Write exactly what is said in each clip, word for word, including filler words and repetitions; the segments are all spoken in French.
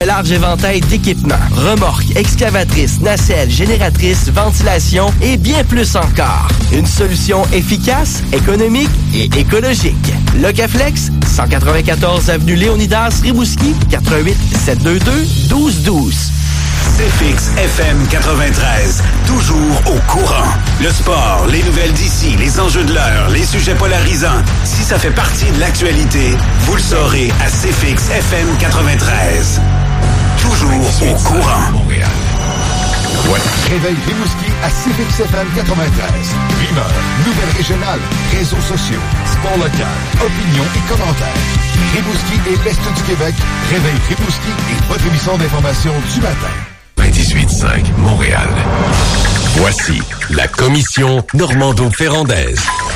Large éventail d'équipements, remorques, excavatrices, nacelles, génératrices, ventilation et bien plus encore. Une solution efficace, économique et écologique. Locaflex, cent quatre-vingt-quatorze avenue Léonidas Rimouski, quatre un huit sept deux deux un deux un deux. C F X F M quatre-vingt-treize, toujours au courant. Le sport, les nouvelles d'ici, les enjeux de l'heure, les sujets polarisants. Si ça fait partie de l'actualité, vous le saurez à C F X F M quatre-vingt-treize. Toujours au courant. Montréal. Ouais. Réveil Rimouski à C F X F M quatre-vingt-treize. Rumeurs, nouvelles régionales, réseaux sociaux, sport local, opinions et commentaires. Rimouski et l'Est du Québec. Réveil Rimouski est votre émission d'information du matin. vingt-huit cinq Montréal. Voici la commission Normando-Ferrandaise.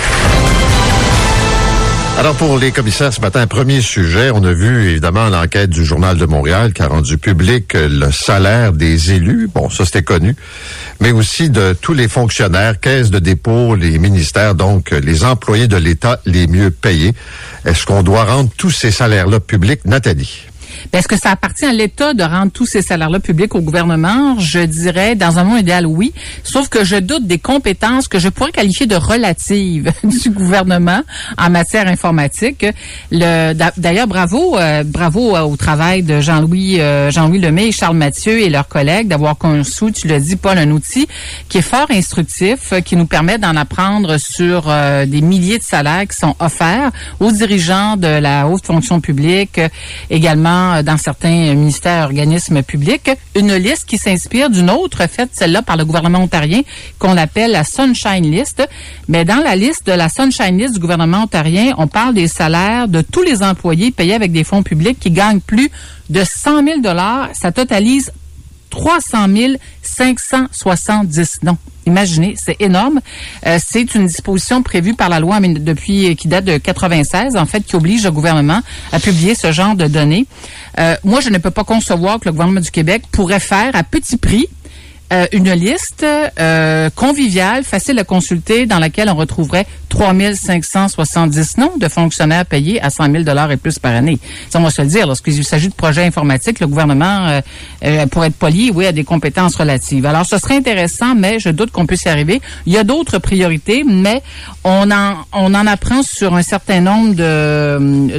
Alors, pour les commissaires, ce matin, premier sujet, on a vu, évidemment, l'enquête du Journal de Montréal qui a rendu public le salaire des élus. Bon, ça, c'était connu. Mais aussi de tous les fonctionnaires, caisses de dépôt, les ministères, donc les employés de l'État les mieux payés. Est-ce qu'on doit rendre tous ces salaires-là publics? Nathalie? Bien, est-ce que ça appartient à l'État de rendre tous ces salaires-là publics au gouvernement? Je dirais, dans un monde idéal, oui. Sauf que je doute des compétences que je pourrais qualifier de relatives du gouvernement en matière informatique. Le, d'ailleurs, bravo, euh, bravo au travail de Jean-Louis, euh, Jean-Louis Lemay et Charles Mathieu et leurs collègues d'avoir conçu, tu l'as dit, Paul, un outil qui est fort instructif, qui nous permet d'en apprendre sur euh, des milliers de salaires qui sont offerts aux dirigeants de la haute fonction publique, également dans certains ministères et organismes publics, une liste qui s'inspire d'une autre faite, celle-là par le gouvernement ontarien, qu'on appelle la Sunshine List. Mais dans la liste de la Sunshine List du gouvernement ontarien, on parle des salaires de tous les employés payés avec des fonds publics qui gagnent plus de cent mille dollars. Ça totalise trois cent mille cinq cent soixante-dix. Non, imaginez, c'est énorme. Euh, c'est une disposition prévue par la loi depuis qui date de quatre-vingt-seize, en fait, qui oblige le gouvernement à publier ce genre de données. Euh, moi, je ne peux pas concevoir que le gouvernement du Québec pourrait faire à petit prix euh, une liste euh, conviviale, facile à consulter, dans laquelle on retrouverait trois mille cinq cent soixante-dix noms de fonctionnaires payés à cent mille dollars et plus par année. Ça, on va se le dire, lorsqu'il s'agit de projets informatiques, le gouvernement, euh, euh, pour être poli, oui, a des compétences relatives. Alors, ce serait intéressant, mais je doute qu'on puisse y arriver. Il y a d'autres priorités, mais on en, on en apprend sur un certain nombre de,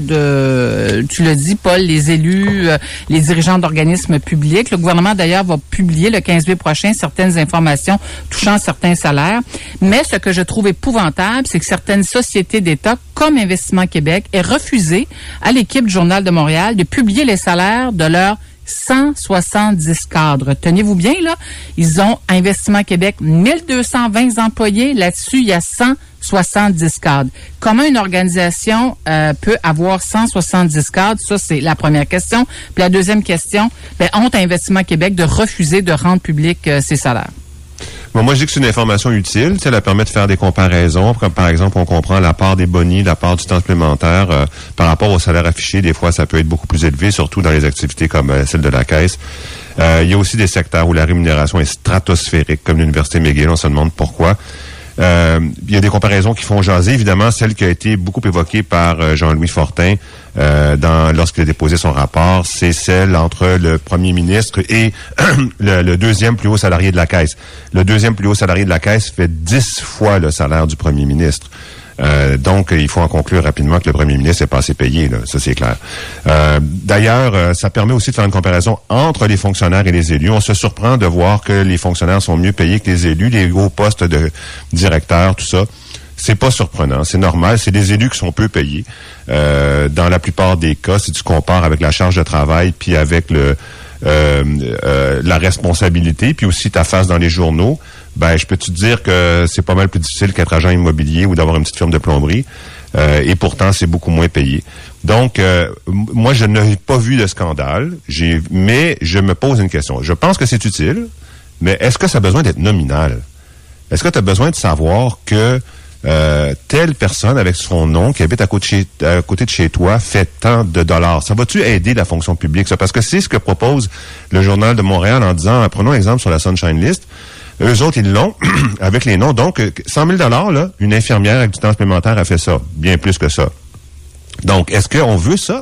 de tu le dis, Paul, les élus, euh, les dirigeants d'organismes publics. Le gouvernement, d'ailleurs, va publier le quinze mai prochain certaines informations touchant certains salaires. Mais ce que je trouve épouvantable, c'est que certaines sociétés d'État, comme Investissement Québec, aient refusé à l'équipe du Journal de Montréal de publier les salaires de leurs cent soixante-dix cadres. Tenez-vous bien, là, ils ont Investissement Québec mille deux cent vingt employés. Là-dessus, il y a cent soixante-dix cadres. Comment une organisation euh, peut avoir cent soixante-dix cadres? Ça, c'est la première question. Puis la deuxième question, ben, honte à Investissement Québec de refuser de rendre public euh, ses salaires. Bon, moi, je dis que c'est une information utile. Tu sais, elle permet de faire des comparaisons. Comme par exemple, on comprend la part des bonis, la part du temps supplémentaire euh, par rapport au salaire affiché. Des fois, ça peut être beaucoup plus élevé, surtout dans les activités comme euh, celle de la Caisse. Euh, il y a aussi des secteurs où la rémunération est stratosphérique, comme l'Université McGill. On se demande pourquoi. Euh, il y a des comparaisons qui font jaser. Évidemment, celle qui a été beaucoup évoquée par euh, Jean-Louis Fortin euh, dans lorsqu'il a déposé son rapport, c'est celle entre le premier ministre et le, le deuxième plus haut salarié de la Caisse. Le deuxième plus haut salarié de la Caisse fait dix fois le salaire du premier ministre. Euh, donc, il faut en conclure rapidement que le premier ministre n'est pas assez payé, là, ça c'est clair. Euh, d'ailleurs, euh, ça permet aussi de faire une comparaison entre les fonctionnaires et les élus. On se surprend de voir que les fonctionnaires sont mieux payés que les élus, les hauts postes de directeur, tout ça. C'est pas surprenant, c'est normal. C'est des élus qui sont peu payés. Euh, dans la plupart des cas, si tu compares avec la charge de travail, puis avec le euh, euh, la responsabilité, puis aussi ta face dans les journaux, ben je peux te dire que c'est pas mal plus difficile qu'être agent immobilier ou d'avoir une petite firme de plomberie. Euh, et pourtant, c'est beaucoup moins payé. Donc, euh, moi, je n'ai pas vu de scandale, j'ai, mais je me pose une question. Je pense que c'est utile, mais est-ce que ça a besoin d'être nominal? Est-ce que tu as besoin de savoir que euh, telle personne avec son nom qui habite à côté, de chez, à côté de chez toi fait tant de dollars? Ça va-tu aider la fonction publique, ça? Parce que c'est ce que propose le Journal de Montréal en disant, prenons un exemple sur la Sunshine List. Eux autres, ils l'ont avec les noms. Donc, cent mille dollars, là, une infirmière avec du temps supplémentaire a fait ça. Bien plus que ça. Donc, est-ce qu'on veut ça?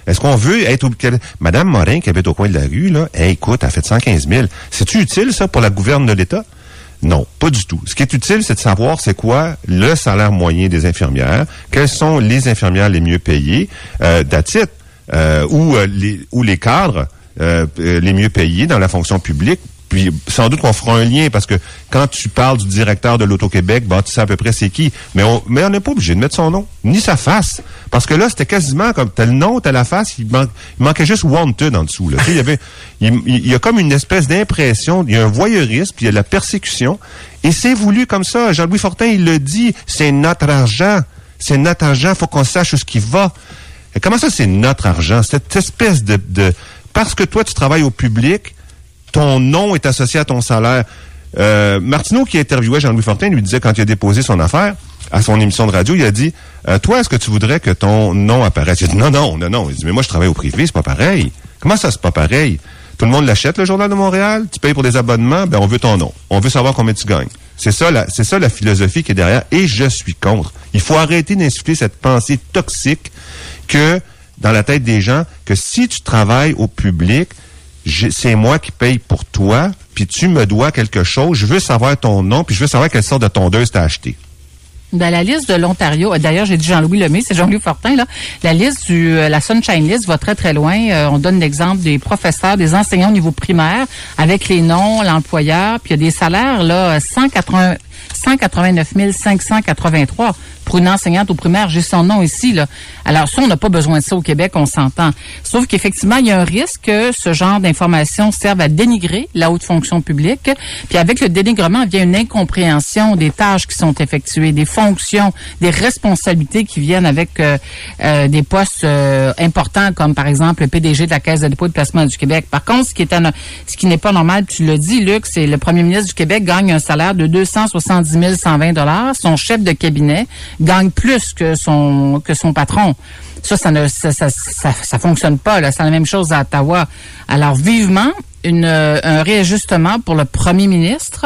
Est-ce qu'on veut être... Madame Morin, qui habite au coin de la rue, là, hey, écoute, elle a fait cent quinze mille. C'est-tu utile, ça, pour la gouverne de l'État? Non, pas du tout. Ce qui est utile, c'est de savoir c'est quoi le salaire moyen des infirmières, quelles sont les infirmières les mieux payées, euh, that's it, euh, ou, euh, les, ou les cadres euh, les mieux payés dans la fonction publique. Puis sans doute qu'on fera un lien, parce que quand tu parles du directeur de l'Auto-Québec, bah, tu sais à peu près c'est qui. Mais on mais on n'est pas obligé de mettre son nom, ni sa face. Parce que là, c'était quasiment comme t'as le nom, t'as la face, il, man- il manquait juste wanted en dessous. Là. Tu sais, il y avait, il, il y a comme une espèce d'impression, il y a un voyeurisme, puis il y a de la persécution. Et c'est voulu comme ça. Jean-Louis Fortin, il le dit, c'est notre argent. C'est notre argent, faut qu'on sache où ce qui va. Et comment ça, c'est notre argent? Cette espèce de, de... Parce que toi, tu travailles au public, ton nom est associé à ton salaire. Euh, Martineau, qui interviewait Jean-Louis Fortin, lui disait, quand il a déposé son affaire à son émission de radio, il a dit, euh, toi, est-ce que tu voudrais que ton nom apparaisse? Il a dit, non, non, non, non. Il dit, mais moi, je travaille au privé, c'est pas pareil. Comment ça, c'est pas pareil? Tout le monde l'achète, le Journal de Montréal. Tu payes pour des abonnements, ben, on veut ton nom. On veut savoir combien tu gagnes. C'est ça, la, c'est ça la philosophie qui est derrière. Et je suis contre. Il faut arrêter d'insuffler cette pensée toxique que, dans la tête des gens, que si tu travailles au public, Je, c'est moi qui paye pour toi, puis tu me dois quelque chose, je veux savoir ton nom, puis je veux savoir quelle sorte de tondeuse t'as acheté. Dans la liste de l'Ontario, d'ailleurs, j'ai dit Jean-Louis Lemay, c'est Jean-Louis Fortin, là. La liste du, la Sunshine List va très, très loin. Euh, on donne l'exemple des professeurs, des enseignants au niveau primaire, avec les noms, l'employeur, puis il y a des salaires, là, cent quatre-vingts, cent quatre-vingt-neuf mille cinq cent quatre-vingt-trois pour une enseignante au primaire. J'ai son nom ici, là. Alors, ça, on n'a pas besoin de ça au Québec, on s'entend. Sauf qu'effectivement, il y a un risque que ce genre d'informations serve à dénigrer la haute fonction publique. Puis avec le dénigrement vient une incompréhension des tâches qui sont effectuées, des fonctions, des responsabilités qui viennent avec euh, euh, des postes euh, importants, comme par exemple le P D G de la Caisse de dépôt et de placement du Québec. Par contre, ce qui est un, ce qui n'est pas normal, tu l'as dit, Luc, c'est le premier ministre du Québec gagne un salaire de deux cent soixante-dix mille cent vingt dollars. Son chef de cabinet gagne plus que son que son patron. Ça, ça ne ça, ça, ça, ça fonctionne pas, là. C'est la même chose à Ottawa. Alors, vivement, une, un réajustement pour le premier ministre.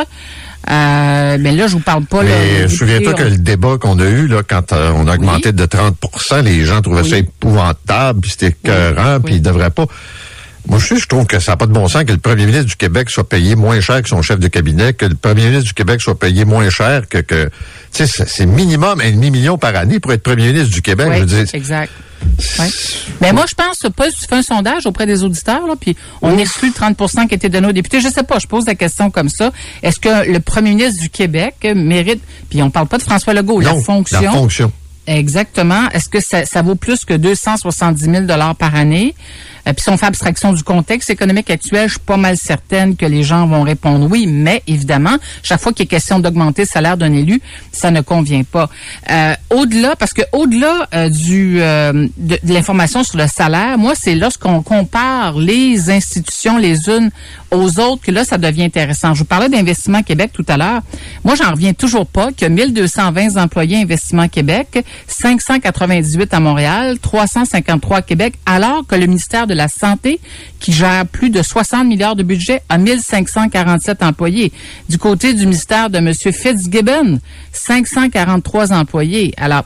Euh, mais là, je vous parle pas... Mais là, souviens-toi on... que le débat qu'on a eu, là, quand euh, on a augmenté oui. de trente pour cent, les gens trouvaient oui. ça épouvantable, puis c'était écœurant, oui. puis oui. ils devraient pas... Moi, je, je trouve que ça n'a pas de bon sens que le premier ministre du Québec soit payé moins cher que son chef de cabinet, que le premier ministre du Québec soit payé moins cher que... que tu sais, c'est minimum un demi-million par année pour être premier ministre du Québec. Oui, je veux dire, exact. Oui. Mais moi, je pense, Paul, tu fais un sondage auprès des auditeurs, là, puis on oui. exclut le trente pour cent qui était donné aux députés. Je sais pas, je pose la question comme ça. Est-ce que le premier ministre du Québec mérite... Puis on parle pas de François Legault, non, la fonction... la fonction. Exactement. Est-ce que ça, ça vaut plus que deux cent soixante-dix mille dollars par année? Euh, puis si on fait abstraction du contexte économique actuel, je suis pas mal certaine que les gens vont répondre oui, mais évidemment, chaque fois qu'il est question d'augmenter le salaire d'un élu, ça ne convient pas. Euh, au-delà, parce que au-delà euh, du euh, de, de l'information sur le salaire, moi, c'est lorsqu'on compare les institutions les unes aux autres que là, ça devient intéressant. Je vous parlais d'Investissement Québec tout à l'heure. Moi, j'en reviens toujours pas qu'il y a mille deux cent vingt employés à Investissement Québec, cinq cent quatre-vingt-dix-huit à Montréal, trois cent cinquante-trois à Québec, alors que le ministère de la Santé, qui gère plus de soixante milliards de budget, a mille cinq cent quarante-sept employés. Du côté du ministère de M. Fitzgibbon, cinq cent quarante-trois employés. Alors,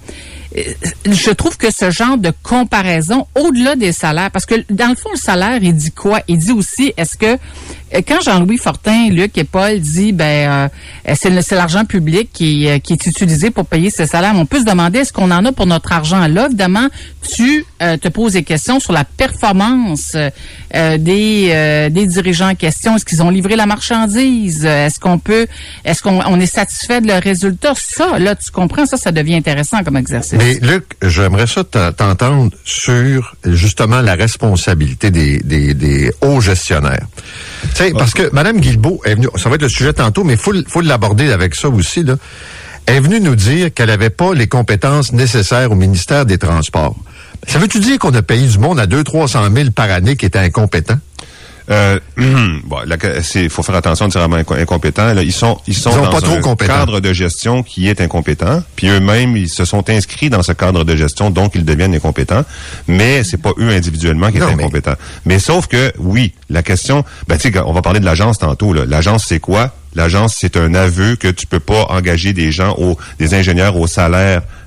je trouve que ce genre de comparaison, au-delà des salaires, parce que dans le fond, le salaire, il dit quoi? Il dit aussi, est-ce que, quand Jean-Louis Fortin, Luc et Paul dit, ben, euh, c'est, c'est l'argent public qui, euh, qui est utilisé pour payer ces salaires, on peut se demander, est-ce qu'on en a pour notre argent? Là, évidemment, tu euh, te poses des questions sur la performance euh, des, euh, des dirigeants en question. Est-ce qu'ils ont livré la marchandise? Est-ce qu'on peut, est-ce qu'on on est satisfait de leurs résultats? Ça, là, tu comprends, ça, ça devient intéressant comme exercice. Mais Luc, j'aimerais ça t'entendre sur justement la responsabilité des, des, des hauts gestionnaires. Tu sais, parce que Mme Guilbeault est venue, ça va être le sujet tantôt, mais il faut, faut l'aborder avec ça aussi, là. Elle est venue nous dire qu'elle n'avait pas les compétences nécessaires au ministère des Transports. Ça veut-tu dire qu'on a payé du monde à deux cents à trois cent mille par année qui était incompétent? Euh, bon, il faut faire attention de dire vraiment incompétents. Là, ils sont, ils sont ils dans pas trop un compétents. cadre de gestion qui est incompétent. Puis eux-mêmes, ils se sont inscrits dans ce cadre de gestion, donc ils deviennent incompétents. Mais c'est pas eux individuellement qui sont incompétents. Mais... mais sauf que, oui, la question, ben tu sais, on va parler de l'agence tantôt. Là. L'agence, c'est quoi? L'agence, c'est un aveu que tu peux pas engager des gens, au, des ingénieurs au salaire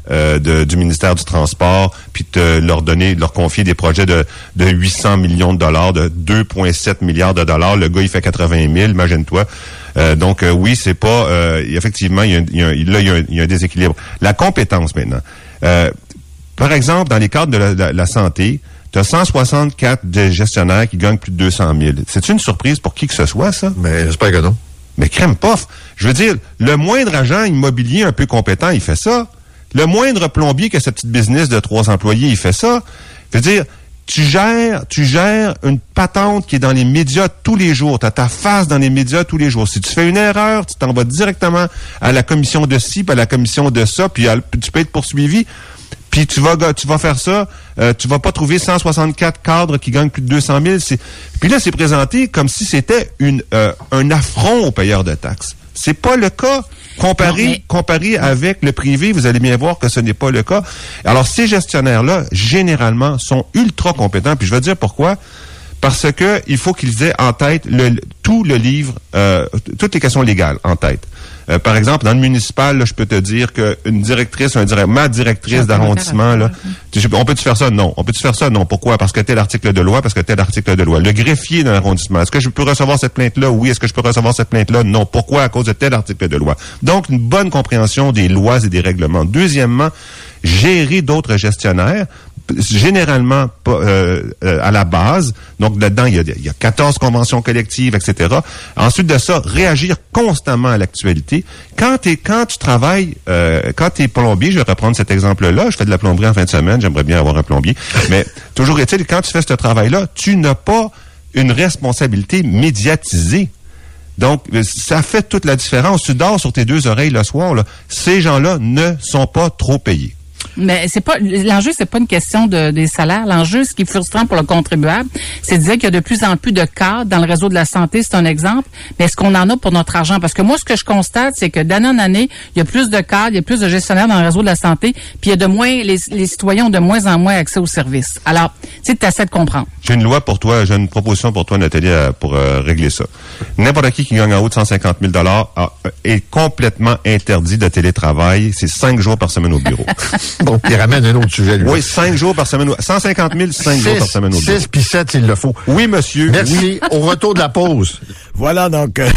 euh, de, du ministère du Transport, puis te leur donner, leur confier des projets de, de huit cents millions de dollars, de deux virgule sept milliards de dollars. Le gars, il fait quatre-vingt mille, imagine-toi. Euh, donc, euh, oui, c'est pas... Euh, effectivement, il y a, il y a, là, il y a, il y a un déséquilibre. La compétence, maintenant. Euh, par exemple, dans les cadres de la, la, la santé, tu as cent soixante-quatre gestionnaires qui gagnent plus de deux cent mille. C'est une surprise pour qui que ce soit, ça? Mais j'espère que non. Mais crème pof. Je veux dire, le moindre agent immobilier un peu compétent, il fait ça. Le moindre plombier qui a sa petite business de trois employés, il fait ça. Je veux dire, tu gères, tu gères une patente qui est dans les médias tous les jours. Tu as ta face dans les médias tous les jours. Si tu fais une erreur, tu t'en vas directement à la commission de ci, puis à la commission de ça, puis à, tu peux être poursuivi. Puis tu vas tu vas faire ça, euh, tu vas pas trouver cent soixante-quatre cadres qui gagnent plus de deux cent mille. C'est... Puis là, c'est présenté comme si c'était une euh, un affront aux payeurs de taxes. C'est pas le cas. Comparé, mais... comparé avec le privé, vous allez bien voir que ce n'est pas le cas. Alors, ces gestionnaires-là, généralement, sont ultra compétents. Puis je vais dire pourquoi. Parce que il faut qu'ils aient en tête le, tout le livre, euh, toutes les questions légales en tête. Euh, par exemple, dans le municipal, là, je peux te dire qu'une directrice, un direct, ma directrice d'arrondissement, là, tu, on peut-tu faire ça? Non. On peut-tu faire ça? Non. Pourquoi? Parce que tel article de loi, parce que tel article de loi. Le greffier d'un arrondissement, est-ce que je peux recevoir cette plainte-là? Oui. Est-ce que je peux recevoir cette plainte-là? Non. Pourquoi? À cause de tel article de loi. Donc, une bonne compréhension des lois et des règlements. Deuxièmement, gérer d'autres gestionnaires. Généralement euh, euh, à la base, donc là-dedans il y a, il y a quatorze conventions collectives, et cetera. Ensuite de ça, réagir constamment à l'actualité. Quand t'es, quand tu travailles, euh, quand t'es plombier, je vais reprendre cet exemple-là. Je fais de la plomberie en fin de semaine, j'aimerais bien avoir un plombier. Mais toujours est-il, quand tu fais ce travail-là, tu n'as pas une responsabilité médiatisée. Donc, ça fait toute la différence. Tu dors sur tes deux oreilles le soir, là. Ces gens-là ne sont pas trop payés. Mais c'est pas l'enjeu, c'est pas une question de des salaires. L'enjeu, ce qui est frustrant pour le contribuable, c'est de dire qu'il y a de plus en plus de cadres dans le réseau de la santé, c'est un exemple. Mais est-ce qu'on en a pour notre argent? Parce que moi, ce que je constate, c'est que d'année en année, il y a plus de cadres, il y a plus de gestionnaires dans le réseau de la santé, puis il y a de moins, les, les citoyens ont de moins en moins accès aux services. Alors, tu sais, t'essaies de comprendre. J'ai une loi pour toi, j'ai une proposition pour toi, Nathalie, pour euh, régler ça. N'importe qui qui gagne en haut de cent cinquante mille dollars est complètement interdit de télétravail. C'est cinq jours par semaine au bureau. Bon, il ramène un autre sujet, lui. Oui, cinq jours par semaine. cent cinquante mille, cinq jours par semaine au bureau. six puis sept, s'il le faut. Oui, monsieur. Merci. Oui. Au retour de la pause. Voilà donc euh,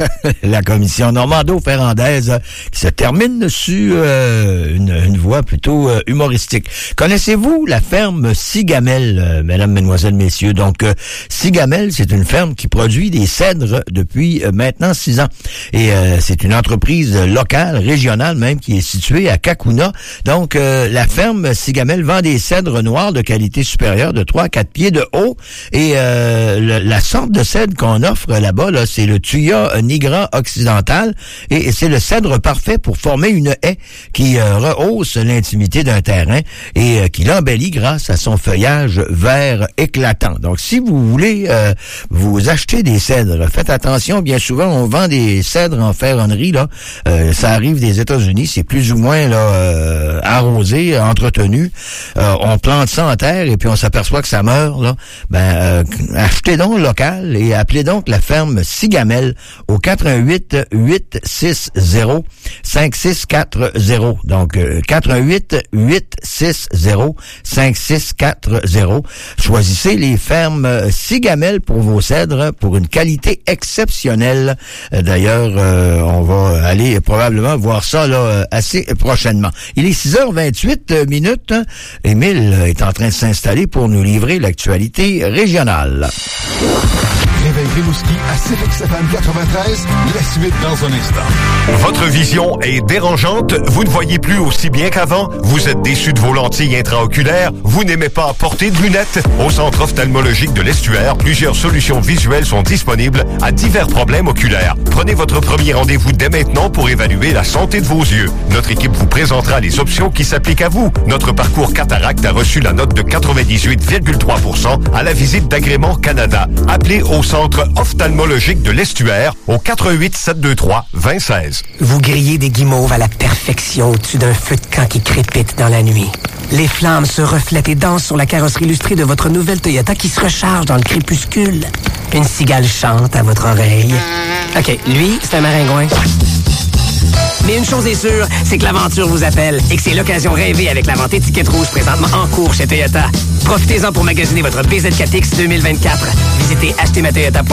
la commission Normando-Ferrandaise euh, qui se termine sur euh, une, une voie plutôt euh, humoristique. Connaissez-vous la ferme Sigamel, euh, mesdames, mesdemoiselles, messieurs? Donc, euh, Sigamel, c'est une ferme qui produit des cèdres depuis euh, maintenant six ans. Et euh, c'est une entreprise locale, régionale même, qui est située à Cacouna. Donc, euh, la ferme Sigamel vend des cèdres noirs de qualité supérieure de trois à quatre pieds de haut. Et euh, le, la sorte de cèdre qu'on offre là-bas, là, c'est le Thuya nigra occidental. Et, et c'est le cèdre parfait pour former une haie qui euh, rehausse l'intimité d'un terrain et euh, qui l'embellit grâce à son feuillage vert éclatant. Donc, si vous voulez euh, vous acheter des cèdres, faites attention. Bien souvent, on vend des cèdres en ferronnerie. Là, euh, ça arrive des États-Unis. C'est plus ou moins là euh, arrosé, entretenu. Euh, on plante ça en terre et puis on s'aperçoit que ça meurt. Là, ben euh, achetez donc local et appelez donc la ferme Sigamel au quatre un huit, huit six zéro, cinq six quatre zéro. Donc, euh, quatre un huit, huit six zéro, cinq six quatre zéro. Choisissez les fermes Sigamel pour vos cèdres pour une qualité exceptionnelle. Euh, d'ailleurs, euh, on va aller probablement voir ça là assez prochainement. Il est six heures vingt-huit minutes. Émile est en train de s'installer pour nous livrer l'actualité régionale. Réveil Rimouski à C F X F M quatre-vingt-treize, la suite dans un instant. Votre vision est dérangeante, vous ne voyez plus aussi bien qu'avant, vous êtes déçu de vos lentilles intraoculaires, vous n'aimez pas porter de lunettes. Au Centre ophtalmologique de l'Estuaire, plusieurs solutions visuelles sont disponibles à divers problèmes oculaires. Prenez votre premier rendez-vous dès maintenant pour évaluer la santé de vos yeux. Notre équipe vous présentera les options qui s'appliquent à vous. Notre parcours cataracte a reçu la note de quatre-vingt-dix-huit virgule trois pour cent à la visite d'Agrément Canada. Appelez au Centre ophtalmologique de l'Estuaire au quatre un huit, sept deux trois, deux zéro un six. Vous grillez des guimauves à la perfection au-dessus d'un feu de camp qui crépite dans la nuit. Les flammes se reflètent et dansent sur la carrosserie illustrée de votre nouvelle Toyota qui se recharge dans le crépuscule. Une cigale chante à votre oreille. OK, lui, c'est un maringouin. Mais une chose est sûre, c'est que l'aventure vous appelle et que c'est l'occasion rêvée avec la vente étiquette rouge présentement en cours chez Toyota. Profitez-en pour magasiner votre B Z quatre X deux mille vingt-quatre. Visitez acheter ma toyota point com.